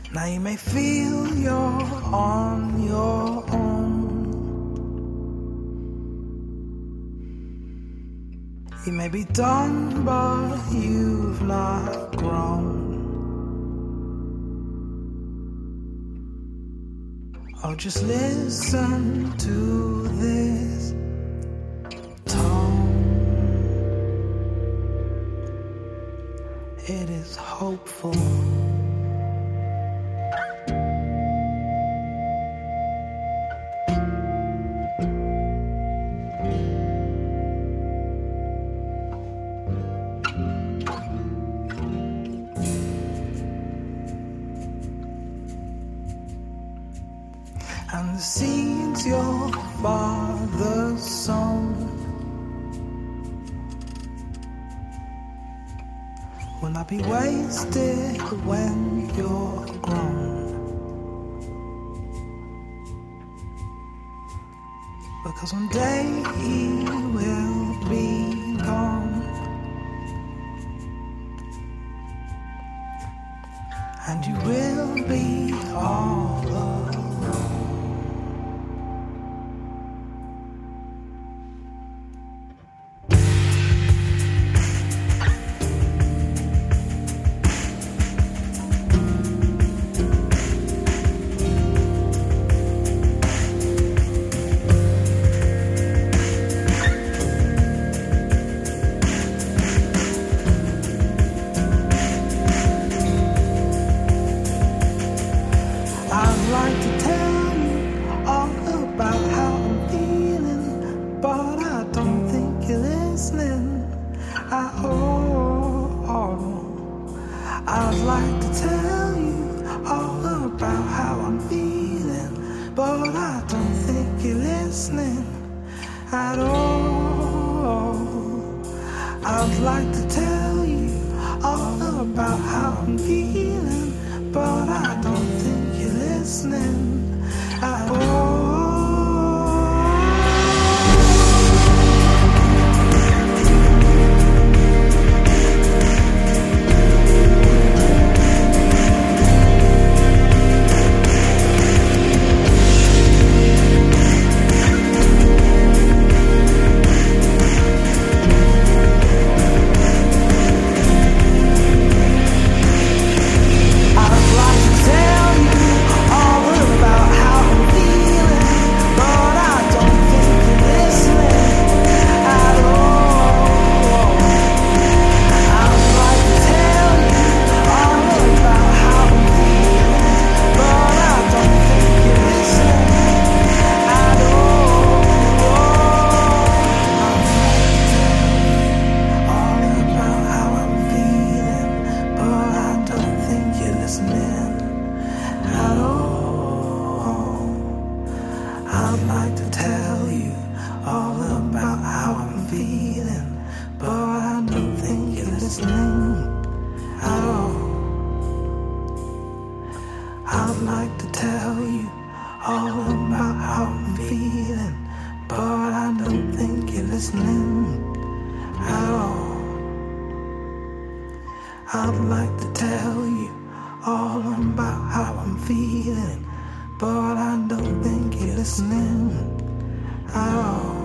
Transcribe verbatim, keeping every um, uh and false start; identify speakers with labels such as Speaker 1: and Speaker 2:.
Speaker 1: Now you may feel you're on your own. You may be done, but you've not grown. Oh, just listen to this tone. It is hopeful. And the seeds your father sown will not be wasted when you're grown. Because one day he will be gone, and you will be all alone. I'd like to tell you all about how I'm feeling, but I don't think you're listening at all. I'd like to tell you all about how I'm feeling, but I don't think you're listening at all. I'd like to tell you all about how I'm feeling, but I don't think you're listening at all. I'd like to tell you all about how I'm feeling, but I don't think you're listening at all. I'd like to tell you all about how I'm feeling, but I don't think you're listening at all. I'd like to tell you all about how I'm feeling, but I don't think you're listening at all.